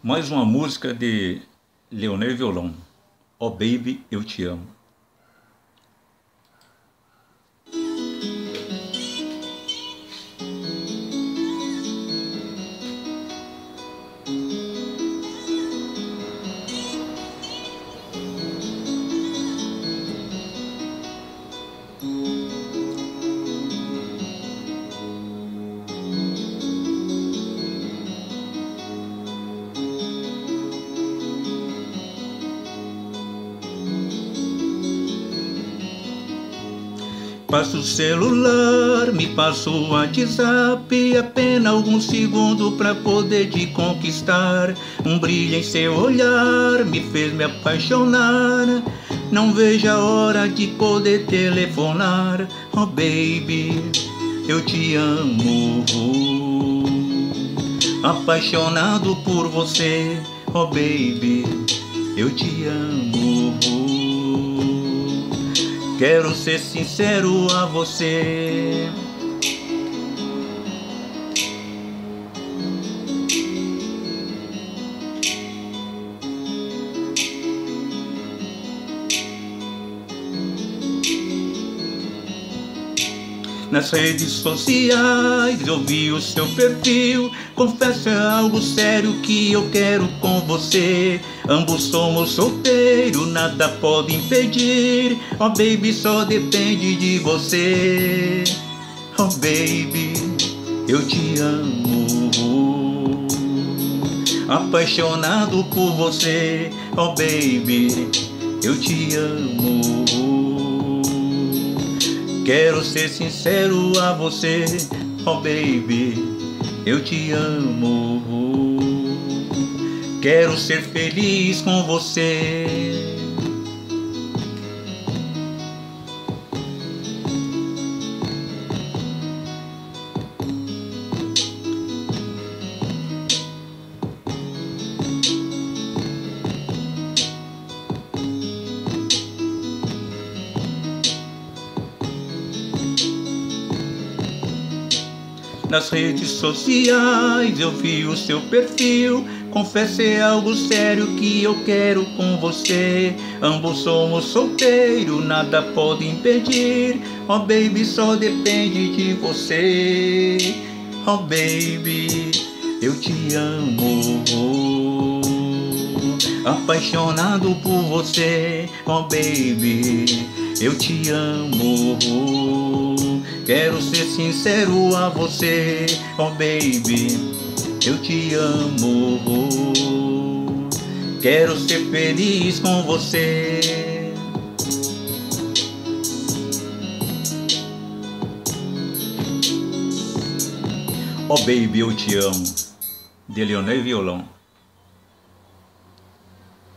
Mais uma música de Leonel Violão. Oh Baby, eu te amo. Passa o celular, me passa o WhatsApp, apenas alguns segundos pra poder te conquistar. Um brilho em seu olhar me fez me apaixonar. Não vejo a hora de poder telefonar. Oh baby, eu te amo. Apaixonado por você. Oh baby, eu te amo. Quero ser sincero a você. Nas redes sociais eu vi o seu perfil. Confesso, é algo sério que eu quero com você. Ambos somos solteiros, nada pode impedir. Oh baby, só depende de você. Oh baby, eu te amo. Apaixonado por você. Oh baby, eu te amo. Quero ser sincero a você. Oh baby, eu te amo. Quero ser feliz com você. Nas redes sociais eu vi o seu perfil. Confesso, é algo sério que eu quero com você. Ambos somos solteiros, nada pode impedir. Oh baby, só depende de você. Oh baby, eu te amo. Apaixonado por você. Oh baby, eu te amo. Quero ser sincero a você. Oh baby, eu te amo. Quero ser feliz com você. Oh baby, eu te amo. De Leonel Violão.